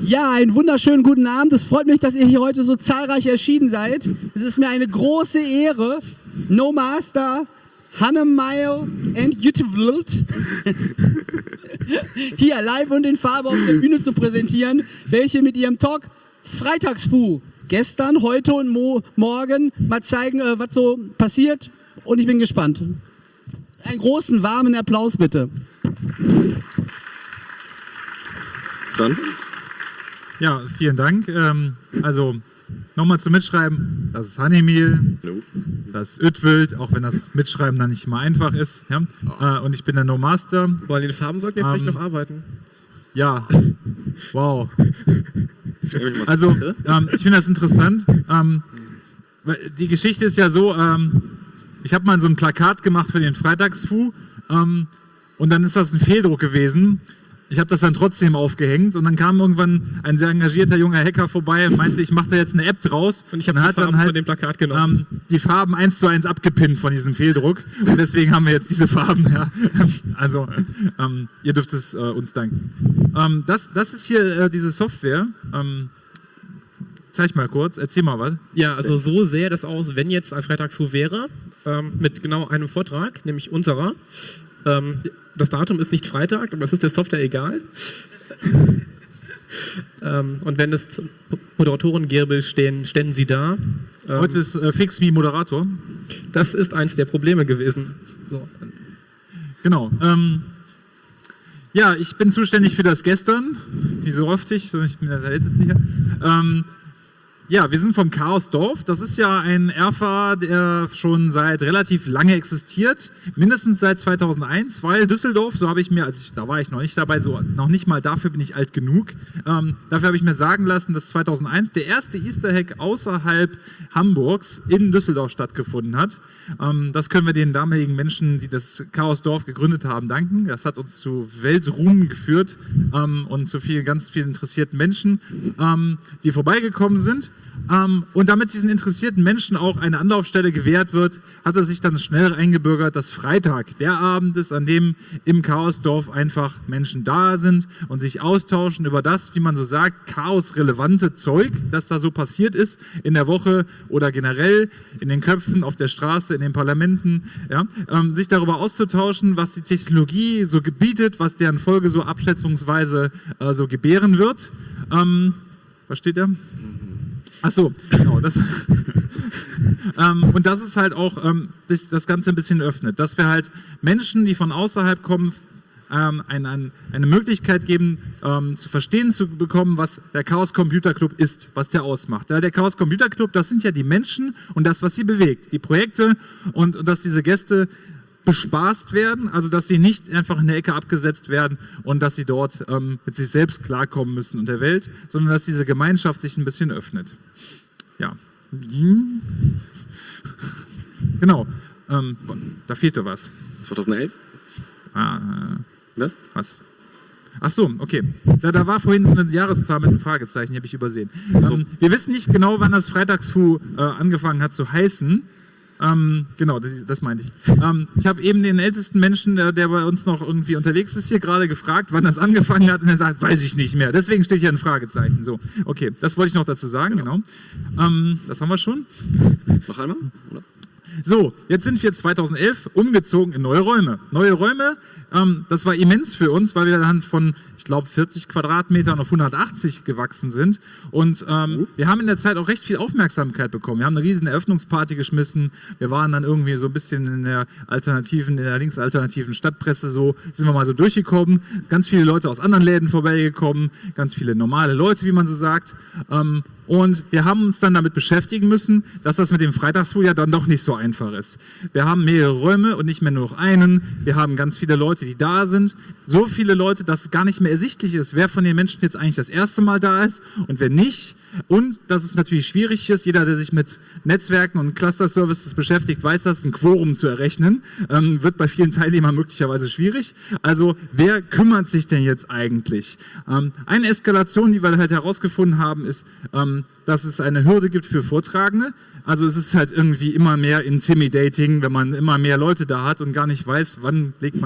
Ja, einen wunderschönen guten Abend. Es freut mich, dass ihr hier heute so zahlreich erschienen seid. Es ist mir eine große Ehre, No Master, Hannemeyer and Jutevult hier live und in Farbe auf der Bühne zu präsentieren, welche mit ihrem Talk Freitagsfu gestern, heute und morgen mal zeigen, was so passiert. Und ich bin gespannt. Einen großen, warmen Applaus bitte. Son? Ja, vielen Dank. Also nochmal zum Mitschreiben, das ist Hannemil, das ist Ütwild, auch wenn das Mitschreiben dann nicht immer einfach ist. Ja? Und ich bin der No Master. Boah, die Farben sollten wir vielleicht noch arbeiten. Ja, wow. Also, ich finde das interessant. Die Geschichte ist ja so, ich habe mal so ein Plakat gemacht für den Freitagsfu und dann ist das ein Fehldruck gewesen. Ich habe das dann trotzdem aufgehängt und dann kam irgendwann ein sehr engagierter junger Hacker vorbei und meinte, ich mache da jetzt eine App draus. Und ich habe die Farben von dem Plakat genommen. Die Farben 1:1 abgepinnt von diesem Fehldruck und deswegen haben wir jetzt diese Farben. Ja. Also ihr dürft es uns danken. Das ist hier diese Software. Zeig mal kurz, erzähl mal was. Ja, also so sähe das aus, wenn jetzt ein Freitagsfu wäre, mit genau einem Vortrag, nämlich unserer. Das Datum ist nicht Freitag, aber es ist der Software egal. Und wenn es Moderatoren-Girbel ständen sie da. Heute ist Fix Me Moderator. Das ist eins der Probleme gewesen. So. Genau. Ja, ich bin zuständig für das Gestern. Wie so oft ich bin der Älteste hier. Ja, wir sind vom Chaosdorf. Das ist ja ein RFA, der schon seit relativ lange existiert. Mindestens seit 2001, weil Düsseldorf, so habe ich mir, da war ich noch nicht dabei, so noch nicht mal dafür bin ich alt genug. Dafür habe ich mir sagen lassen, dass 2001 der erste Easter Hack außerhalb Hamburgs in Düsseldorf stattgefunden hat. Das können wir den damaligen Menschen, die das Chaosdorf gegründet haben, danken. Das hat uns zu Weltruhm geführt und zu ganz vielen interessierten Menschen, die vorbeigekommen sind. Und damit diesen interessierten Menschen auch eine Anlaufstelle gewährt wird, hat er sich dann schnell eingebürgert, dass Freitag der Abend ist, an dem im Chaosdorf einfach Menschen da sind und sich austauschen über das, wie man so sagt, chaosrelevante Zeug, das da so passiert ist in der Woche oder generell in den Köpfen, auf der Straße, in den Parlamenten, ja, sich darüber auszutauschen, was die Technologie so gebietet, was deren Folge so abschätzungsweise so gebären wird. Was steht da? Ach so, genau. Und das ist halt auch das Ganze ein bisschen öffnet, dass wir halt Menschen, die von außerhalb kommen, eine Möglichkeit geben, zu verstehen zu bekommen, was der Chaos Computer Club ist, was der ausmacht. Ja, der Chaos Computer Club, das sind ja die Menschen und das, was sie bewegt, die Projekte und dass diese Gäste bespaßt werden, also dass sie nicht einfach in der Ecke abgesetzt werden und dass sie dort mit sich selbst klarkommen müssen und der Welt, sondern dass diese Gemeinschaft sich ein bisschen öffnet. Ja. Genau. Da fehlte was. 2011? Was? Ach so, okay. Da war vorhin so eine Jahreszahl mit einem Fragezeichen, die habe ich übersehen. Wir wissen nicht genau, wann das Freitagsfu angefangen hat zu heißen. Genau, das meinte ich. Ich habe eben den ältesten Menschen, der bei uns noch irgendwie unterwegs ist, hier gerade gefragt, wann das angefangen hat und er sagt, weiß ich nicht mehr. Deswegen steht hier ein Fragezeichen. So, okay, das wollte ich noch dazu sagen, genau. Das haben wir schon. Noch einmal? Oder? So, jetzt sind wir 2011 umgezogen in neue Räume. Neue Räume, das war immens für uns, weil wir dann von, ich glaube, 40 Quadratmetern auf 180 gewachsen sind. Und wir haben in der Zeit auch recht viel Aufmerksamkeit bekommen. Wir haben eine riesen Eröffnungsparty geschmissen. Wir waren dann irgendwie so ein bisschen in der linksalternativen Stadtpresse so, sind wir mal so durchgekommen. Ganz viele Leute aus anderen Läden vorbeigekommen, ganz viele normale Leute, wie man so sagt. Und wir haben uns dann damit beschäftigen müssen, dass das mit dem Freitagsfu ja dann doch nicht so einfach ist. Wir haben mehrere Räume und nicht mehr nur noch einen. Wir haben ganz viele Leute, die da sind. So viele Leute, dass es gar nicht mehr ersichtlich ist, wer von den Menschen jetzt eigentlich das erste Mal da ist und wer nicht. Und dass es natürlich schwierig ist, jeder, der sich mit Netzwerken und Cluster-Services beschäftigt, weiß das, ein Quorum zu errechnen. Wird bei vielen Teilnehmern möglicherweise schwierig. Also wer kümmert sich denn jetzt eigentlich? Eine Eskalation, die wir halt herausgefunden haben, ist, dass es eine Hürde gibt für Vortragende. Also es ist halt irgendwie immer mehr intimidating, wenn man immer mehr Leute da hat und gar nicht weiß, wann legt man jetzt los.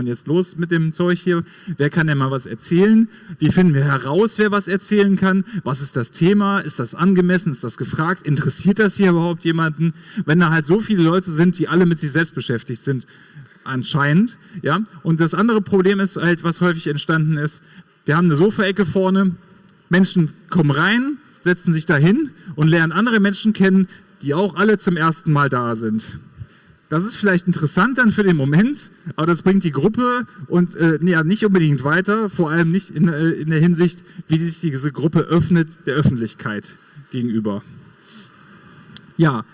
los mit dem Zeug hier? Wer kann denn mal was erzählen? Wie finden wir heraus, wer was erzählen kann? Was ist das Thema? Ist das angemessen? Ist das gefragt? Interessiert das hier überhaupt jemanden? Wenn da halt so viele Leute sind, die alle mit sich selbst beschäftigt sind, anscheinend, ja. Und das andere Problem ist halt, was häufig entstanden ist, wir haben eine Sofaecke vorne, Menschen kommen rein, setzen sich da hin und lernen andere Menschen kennen, die auch alle zum ersten Mal da sind. Das ist vielleicht interessant dann für den Moment, aber das bringt die Gruppe und nicht unbedingt weiter, vor allem nicht in der Hinsicht, wie sich diese Gruppe öffnet der Öffentlichkeit gegenüber. Ja,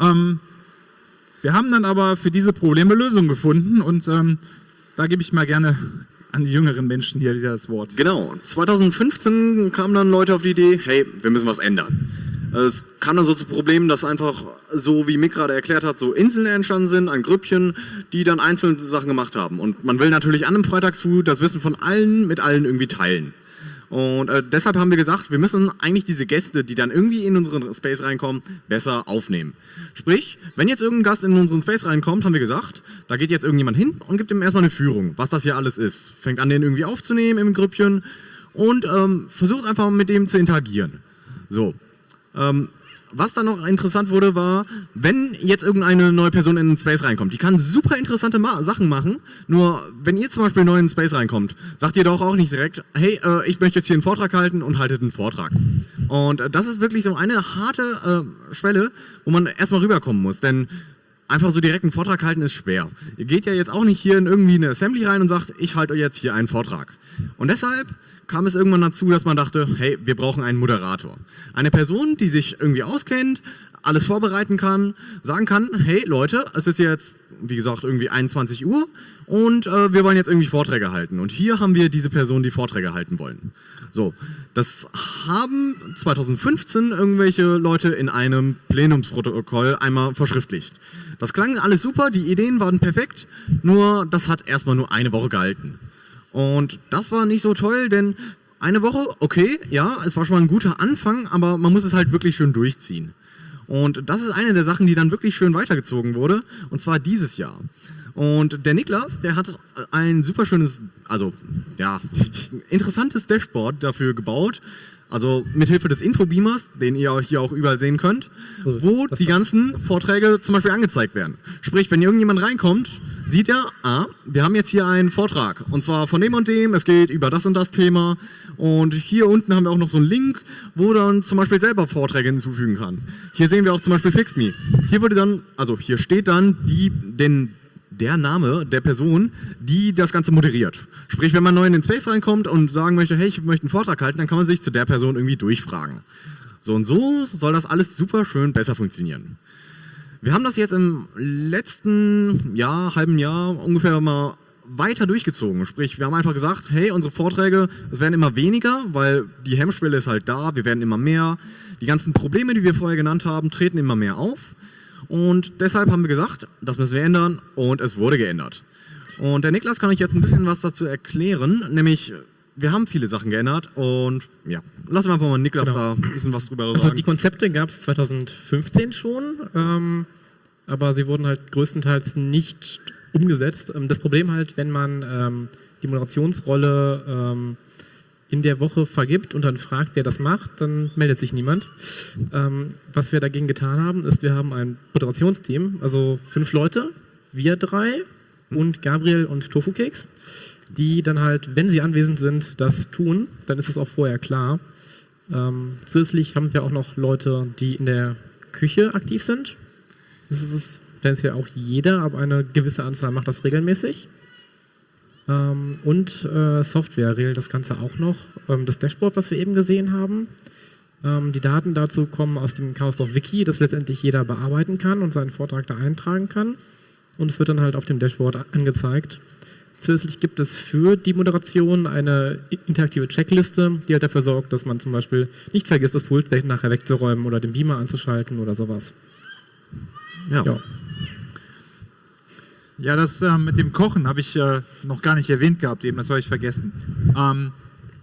wir haben dann aber für diese Probleme Lösungen gefunden und da gebe ich mal gerne an die jüngeren Menschen hier wieder das Wort. Genau, 2015 kamen dann Leute auf die Idee, hey, wir müssen was ändern. Es kam dann so zu Problemen, dass einfach, so wie Mick gerade erklärt hat, so Inseln entstanden sind, ein Grüppchen, die dann einzelne Sachen gemacht haben. Und man will natürlich an einem Freitagsfood das Wissen von allen mit allen irgendwie teilen. Und deshalb haben wir gesagt, wir müssen eigentlich diese Gäste, die dann irgendwie in unseren Space reinkommen, besser aufnehmen. Sprich, wenn jetzt irgendein Gast in unseren Space reinkommt, haben wir gesagt, da geht jetzt irgendjemand hin und gibt ihm erstmal eine Führung, was das hier alles ist. Fängt an, den irgendwie aufzunehmen im Grüppchen und versucht einfach mit dem zu interagieren. So. Was dann noch interessant wurde, war, wenn jetzt irgendeine neue Person in den Space reinkommt, die kann super interessante Sachen machen, nur wenn ihr zum Beispiel neu in den Space reinkommt, sagt ihr doch auch nicht direkt, hey, ich möchte jetzt hier einen Vortrag halten und haltet einen Vortrag. Und das ist wirklich so eine harte Schwelle, wo man erstmal rüberkommen muss, denn einfach so direkt einen Vortrag halten ist schwer. Ihr geht ja jetzt auch nicht hier in irgendwie eine Assembly rein und sagt, ich halte jetzt hier einen Vortrag. Und deshalb kam es irgendwann dazu, dass man dachte, hey, wir brauchen einen Moderator. Eine Person, die sich irgendwie auskennt, alles vorbereiten kann, sagen kann, hey Leute, es ist jetzt, wie gesagt, irgendwie 21 Uhr und wir wollen jetzt irgendwie Vorträge halten. Und hier haben wir diese Person, die Vorträge halten wollen. So, das haben 2015 irgendwelche Leute in einem Plenumsprotokoll einmal verschriftlicht. Das klang alles super, die Ideen waren perfekt, nur das hat erstmal nur eine Woche gehalten. Und das war nicht so toll, denn eine Woche, okay, ja, es war schon mal ein guter Anfang, aber man muss es halt wirklich schön durchziehen. Und das ist eine der Sachen, die dann wirklich schön weitergezogen wurde, und zwar dieses Jahr. Und der Niklas, der hat ein super schönes, also ja, interessantes Dashboard dafür gebaut, also mithilfe des Infobeamers, den ihr hier auch überall sehen könnt, wo die ganzen Vorträge zum Beispiel angezeigt werden. Sprich, wenn irgendjemand reinkommt, sieht er, wir haben jetzt hier einen Vortrag und zwar von dem und dem, es geht über das und das Thema und hier unten haben wir auch noch so einen Link, wo dann zum Beispiel selber Vorträge hinzufügen kann. Hier sehen wir auch zum Beispiel FixMe. Hier wurde dann, also hier steht dann der Name der Person, die das Ganze moderiert. Sprich, wenn man neu in den Space reinkommt und sagen möchte, hey, ich möchte einen Vortrag halten, dann kann man sich zu der Person irgendwie durchfragen. So und so soll das alles super schön besser funktionieren. Wir haben das jetzt im letzten halben Jahr ungefähr mal weiter durchgezogen. Sprich, wir haben einfach gesagt, hey, unsere Vorträge, es werden immer weniger, weil die Hemmschwelle ist halt da, wir werden immer mehr. Die ganzen Probleme, die wir vorher genannt haben, treten immer mehr auf. Und deshalb haben wir gesagt, das müssen wir ändern und es wurde geändert. Und der Niklas kann euch jetzt ein bisschen was dazu erklären, nämlich wir haben viele Sachen geändert und ja, lassen wir einfach mal Niklas da ein bisschen was drüber sagen. Also die Konzepte gab es 2015 schon, aber sie wurden halt größtenteils nicht umgesetzt. Das Problem halt, wenn man die Moderationsrolle in der Woche vergibt und dann fragt, wer das macht, dann meldet sich niemand. Was wir dagegen getan haben, ist, wir haben ein Moderationsteam, also 5 Leute, wir 3 und Gabriel und Tofu-Keks, die dann halt, wenn sie anwesend sind, das tun, dann ist es auch vorher klar. Zusätzlich haben wir auch noch Leute, die in der Küche aktiv sind. Das ist tendenziell auch jeder, aber eine gewisse Anzahl macht das regelmäßig. Und Software regelt das Ganze auch noch. Das Dashboard, was wir eben gesehen haben. Die Daten dazu kommen aus dem Chaosdorf-Wiki, das letztendlich jeder bearbeiten kann und seinen Vortrag da eintragen kann. Und es wird dann halt auf dem Dashboard angezeigt. Zusätzlich gibt es für die Moderation eine interaktive Checkliste, die halt dafür sorgt, dass man zum Beispiel nicht vergisst, das Pult nachher wegzuräumen oder den Beamer anzuschalten oder sowas. Ja. Ja, das mit dem Kochen habe ich noch gar nicht erwähnt gehabt, eben, das habe ich vergessen.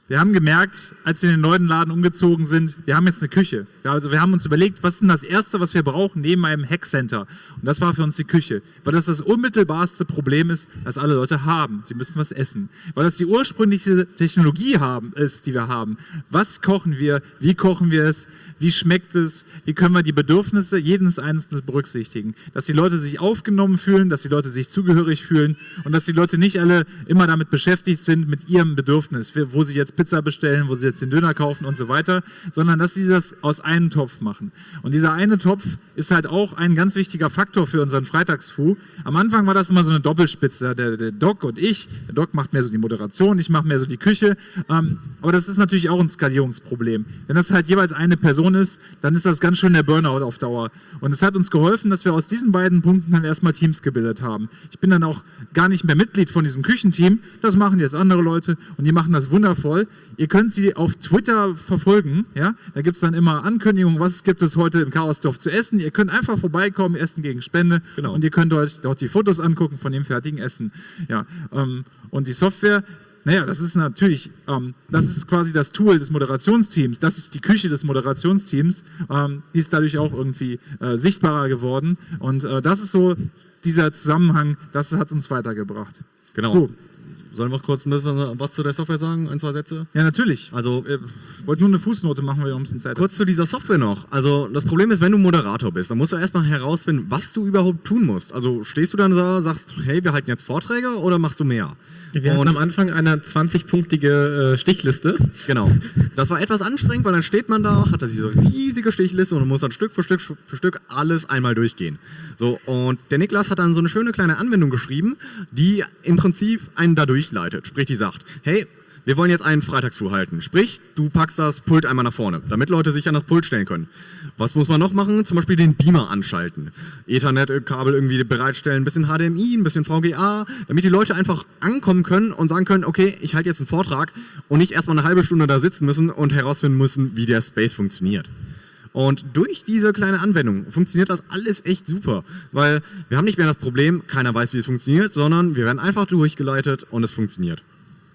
Wir haben gemerkt, als wir in den neuen Laden umgezogen sind, wir haben jetzt eine Küche. Ja, also wir haben uns überlegt, was ist denn das Erste, was wir brauchen neben einem Hackcenter? Und das war für uns die Küche. Weil das unmittelbarste Problem ist, das alle Leute haben. Sie müssen was essen. Weil das die ursprüngliche Technologie ist, die wir haben. Was kochen wir? Wie kochen wir es? Wie schmeckt es? Wie können wir die Bedürfnisse jedes Einzelnen berücksichtigen? Dass die Leute sich aufgenommen fühlen, dass die Leute sich zugehörig fühlen und dass die Leute nicht alle immer damit beschäftigt sind, mit ihrem Bedürfnis, wo sie jetzt Pizza bestellen, wo sie jetzt den Döner kaufen und so weiter, sondern dass sie das aus einem Topf machen. Und dieser eine Topf ist halt auch ein ganz wichtiger Faktor für unseren Freitagsfu. Am Anfang war das immer so eine Doppelspitze, der Doc und ich. Der Doc macht mehr so die Moderation, ich mache mehr so die Küche. Aber das ist natürlich auch ein Skalierungsproblem. Wenn das halt jeweils eine Person ist, dann ist das ganz schön der Burnout auf Dauer. Und es hat uns geholfen, dass wir aus diesen beiden Punkten dann erstmal Teams gebildet haben. Ich bin dann auch gar nicht mehr Mitglied von diesem Küchenteam. Das machen jetzt andere Leute und die machen das wundervoll. Ihr könnt sie auf Twitter verfolgen. Ja? Da gibt es dann immer Ankündigungen, was gibt es heute im Chaosdorf zu essen. Ihr könnt einfach vorbeikommen, Essen gegen Spende. Genau. Und ihr könnt euch dort die Fotos angucken von dem fertigen Essen. Ja, und die Software, naja, das ist natürlich, das ist quasi das Tool des Moderationsteams, das ist die Küche des Moderationsteams, die ist dadurch auch irgendwie sichtbarer geworden und das ist so dieser Zusammenhang, das hat uns weitergebracht. Genau. So. Sollen wir kurz was zu der Software sagen? Ein, zwei Sätze? Ja, natürlich. Also, ich wollte nur eine Fußnote machen, weil wir ein bisschen Zeit haben. Kurz zu dieser Software noch. Also das Problem ist, wenn du Moderator bist, dann musst du erstmal herausfinden, was du überhaupt tun musst. Also stehst du dann da, sagst, hey, wir halten jetzt Vorträge oder machst du mehr? Wir hatten am Anfang eine 20-punktige Stichliste. Genau. Das war etwas anstrengend, weil dann steht man da, hat da diese riesige Stichliste und muss dann Stück für Stück alles einmal durchgehen. So, und der Niklas hat dann so eine schöne kleine Anwendung geschrieben, die im Prinzip einen da durchleitet. Sprich, die sagt, hey, wir wollen jetzt einen Freitagsfu halten. Sprich, du packst das Pult einmal nach vorne, damit Leute sich an das Pult stellen können. Was muss man noch machen? Zum Beispiel den Beamer anschalten. Ethernet-Kabel irgendwie bereitstellen, ein bisschen HDMI, ein bisschen VGA, damit die Leute einfach ankommen können und sagen können, okay, ich halte jetzt einen Vortrag und nicht erstmal eine halbe Stunde da sitzen müssen und herausfinden müssen, wie der Space funktioniert. Und durch diese kleine Anwendung funktioniert das alles echt super, weil wir haben nicht mehr das Problem, keiner weiß, wie es funktioniert, sondern wir werden einfach durchgeleitet und es funktioniert.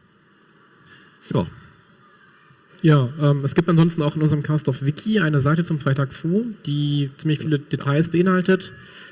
Ja. Ja, es gibt ansonsten auch in unserem Chaosdorf Wiki eine Seite zum Freitagsfu, die ziemlich viele Details beinhaltet.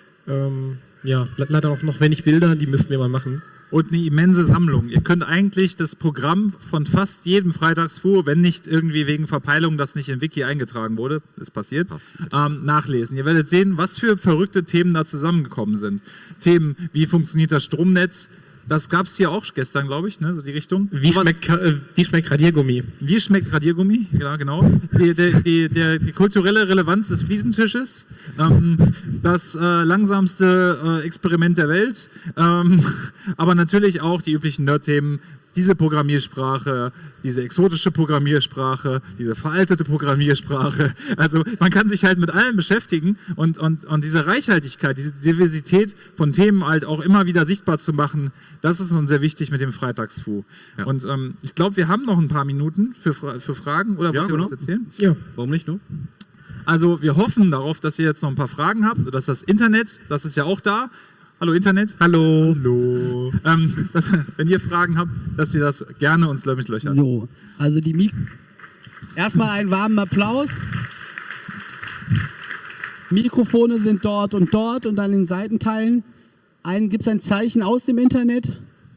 Ja, leider auch noch wenig Bilder, die müssten wir mal machen. Und eine immense Sammlung. Ihr könnt eigentlich das Programm von fast jedem Freitagsfu, wenn nicht irgendwie wegen Verpeilung, das nicht im Wiki eingetragen wurde, ist passiert, nachlesen. Ihr werdet sehen, was für verrückte Themen da zusammengekommen sind. Themen, wie funktioniert das Stromnetz? Das gab es hier auch gestern, glaube ich, ne? So die Richtung. Wie schmeckt Radiergummi? Wie schmeckt Radiergummi? Ja, genau. Die kulturelle Relevanz des Fliesentisches, das langsamste Experiment der Welt, aber natürlich auch die üblichen Nerd-Themen, diese Programmiersprache, diese exotische Programmiersprache, diese veraltete Programmiersprache. Also man kann sich halt mit allem beschäftigen und diese Reichhaltigkeit, diese Diversität von Themen halt auch immer wieder sichtbar zu machen, das ist uns sehr wichtig mit dem Freitagsfu. Ja. Und ich glaube, wir haben noch ein paar Minuten für Fragen. Oder wollt ihr was erzählen? Ja, warum nicht, ne? Also wir hoffen darauf, dass ihr jetzt noch ein paar Fragen habt, dass das Internet, das ist ja auch da. Hallo Internet. Hallo. Hallo. Wenn ihr Fragen habt, dass ihr das gerne uns mit löchern. So, also erstmal einen warmen Applaus. Mikrofone sind dort und an den Seitenteilen. Gibt es ein Zeichen aus dem Internet?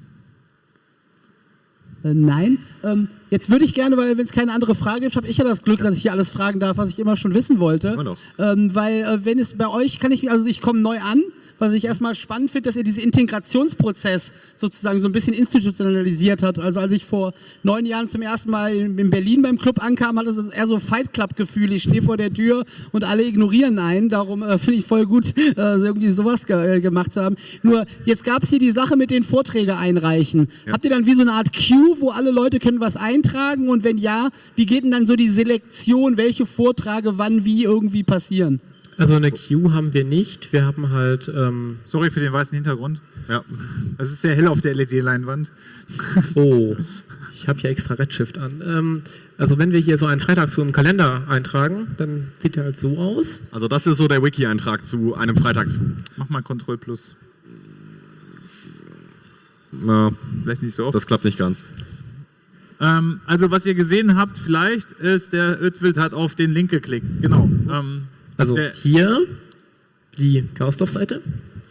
Nein. Jetzt würde ich gerne, weil wenn es keine andere Frage gibt, habe ich ja das Glück, dass ich hier alles fragen darf, was ich immer schon wissen wollte. Weil wenn es bei euch, ich komme neu an. Was ich erstmal spannend finde, dass ihr diesen Integrationsprozess sozusagen so ein bisschen institutionalisiert habt. Also als ich vor 9 Jahren zum ersten Mal in Berlin beim Club ankam, hatte es eher so Fight Club-Gefühl. Ich stehe vor der Tür und alle ignorieren einen. Darum finde ich voll gut, irgendwie sowas gemacht zu haben. Nur jetzt gab es hier die Sache mit den Vorträge einreichen. Ja. Habt ihr dann wie so eine Art Queue, wo alle Leute können was eintragen? Und wenn ja, wie geht denn dann so die Selektion, welche Vorträge wann wie irgendwie passieren? Also eine Queue haben wir nicht. Wir haben halt... Sorry für den weißen Hintergrund. Ja. Das ist sehr hell auf der LED-Leinwand. Oh, ich habe hier extra Redshift an. Also wenn wir hier so einen Freitagsfu im Kalender eintragen, dann sieht der halt so aus. Also das ist so der Wiki-Eintrag zu einem Freitagsfu. Mach mal Ctrl+. Na, vielleicht nicht so oft. Das klappt nicht ganz. Also was ihr gesehen habt vielleicht, ist, der Ödwild hat auf den Link geklickt. Genau. Also hier die Chaosdorf-Seite.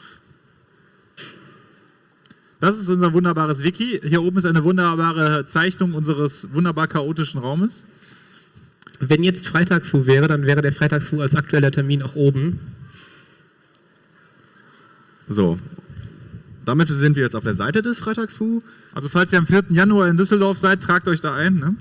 Das ist unser wunderbares Wiki. Hier oben ist eine wunderbare Zeichnung unseres wunderbar chaotischen Raumes. Wenn jetzt Freitagsfu wäre, dann wäre der Freitagsfu als aktueller Termin auch oben. So. Damit sind wir jetzt auf der Seite des Freitagsfu. Also falls ihr am 4. Januar in Düsseldorf seid, tragt euch da ein. Ne?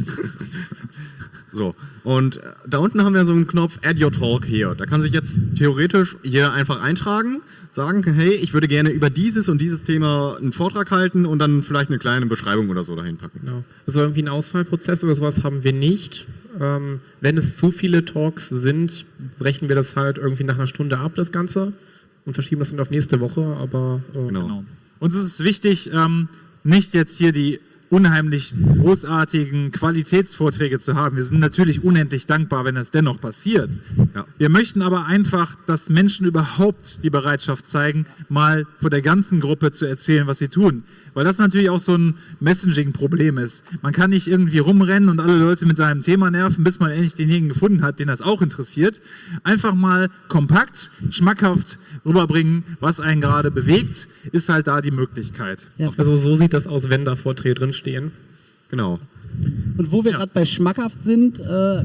So, und da unten haben wir so einen Knopf Add Your Talk hier. Da kann sich jetzt theoretisch hier einfach eintragen, sagen, hey, ich würde gerne über dieses und dieses Thema einen Vortrag halten und dann vielleicht eine kleine Beschreibung oder so dahin packen. Genau. Also irgendwie einen Auswahlprozess oder sowas haben wir nicht. Wenn es zu viele Talks sind, brechen wir das halt irgendwie nach einer Stunde ab, das Ganze, und verschieben das dann auf nächste Woche, aber... Genau. Uns ist es wichtig, nicht jetzt hier die unheimlich großartigen Qualitätsvorträge zu haben. Wir sind natürlich unendlich dankbar, wenn es dennoch passiert. Ja. Wir möchten aber einfach, dass Menschen überhaupt die Bereitschaft zeigen, mal vor der ganzen Gruppe zu erzählen, was sie tun. Weil das natürlich auch so ein Messaging-Problem ist. Man kann nicht irgendwie rumrennen und alle Leute mit seinem Thema nerven, bis man endlich denjenigen gefunden hat, den das auch interessiert. Einfach mal kompakt, schmackhaft rüberbringen, was einen gerade bewegt, ist halt da die Möglichkeit. Ja. Also so sieht das aus, wenn da Vorträge drinstehen. Genau. Und wo wir gerade bei schmackhaft sind,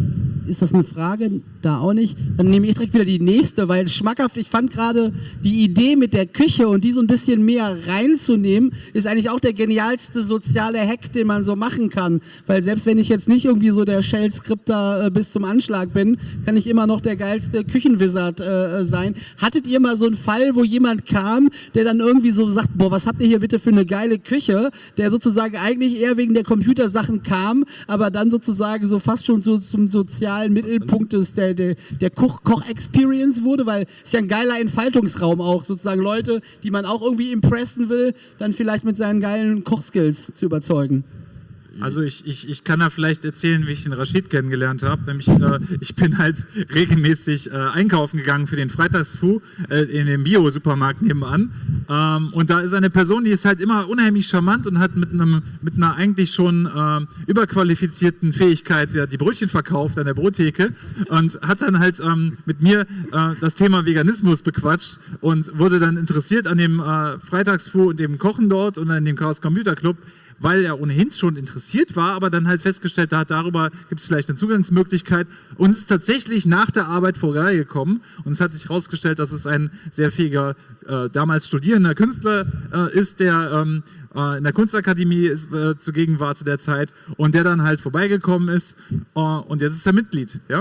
ist das eine Frage? Da auch nicht. Dann nehme ich direkt wieder die nächste, weil schmackhaft, ich fand gerade die Idee mit der Küche und die so ein bisschen mehr reinzunehmen, ist eigentlich auch der genialste soziale Hack, den man so machen kann. Weil selbst wenn ich jetzt nicht irgendwie so der Shell-Skripter bis zum Anschlag bin, kann ich immer noch der geilste Küchenwizard sein. Hattet ihr mal so einen Fall, wo jemand kam, der dann irgendwie so sagt, boah, was habt ihr hier bitte für eine geile Küche, der sozusagen eigentlich eher wegen der Computersachen kam, aber dann sozusagen so fast schon so zum sozialen Mittelpunkt der Koch-Experience wurde, weil es ja ein geiler Entfaltungsraum auch, sozusagen Leute, die man auch irgendwie impressen will, dann vielleicht mit seinen geilen Kochskills zu überzeugen. Also ich kann da vielleicht erzählen, wie ich den Rashid kennengelernt habe. Nämlich, ich bin halt regelmäßig einkaufen gegangen für den Freitagsfu in dem Bio-Supermarkt nebenan. Und da ist eine Person, die ist halt immer unheimlich charmant und hat mit einer eigentlich schon überqualifizierten Fähigkeit die Brötchen verkauft an der Brottheke und hat dann halt mit mir das Thema Veganismus bequatscht und wurde dann interessiert an dem Freitagsfu und dem Kochen dort und an dem Chaos Computer Club, weil er ohnehin schon interessiert war, aber dann halt festgestellt hat, darüber gibt es vielleicht eine Zugangsmöglichkeit. Und es ist tatsächlich nach der Arbeit vorbeigekommen und es hat sich herausgestellt, dass es ein sehr fähiger, damals studierender Künstler ist, der in der Kunstakademie zugegen war zu der Zeit und der dann halt vorbeigekommen ist und jetzt ist er Mitglied. Ja?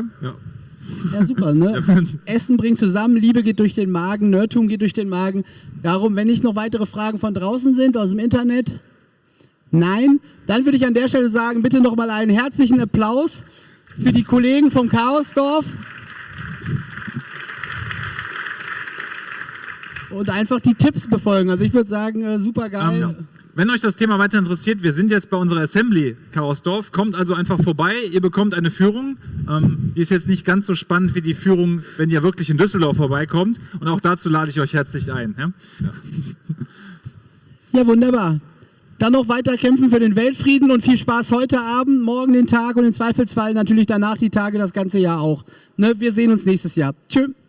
Ja, super, ne? Essen bringt zusammen, Liebe geht durch den Magen, Nerdtum geht durch den Magen. Darum, wenn nicht noch weitere Fragen von draußen sind, aus dem Internet... Nein, dann würde ich an der Stelle sagen, bitte nochmal einen herzlichen Applaus für die Kollegen vom Chaosdorf. Und einfach die Tipps befolgen. Also ich würde sagen, super geil. Wenn euch das Thema weiter interessiert, wir sind jetzt bei unserer Assembly Chaosdorf, kommt also einfach vorbei, ihr bekommt eine Führung. Die ist jetzt nicht ganz so spannend wie die Führung, wenn ihr wirklich in Düsseldorf vorbeikommt. Und auch dazu lade ich euch herzlich ein. Ja, wunderbar. Dann noch weiter kämpfen für den Weltfrieden und viel Spaß heute Abend, morgen den Tag und im Zweifelsfall natürlich danach die Tage das ganze Jahr auch. Ne, wir sehen uns nächstes Jahr. Tschüss.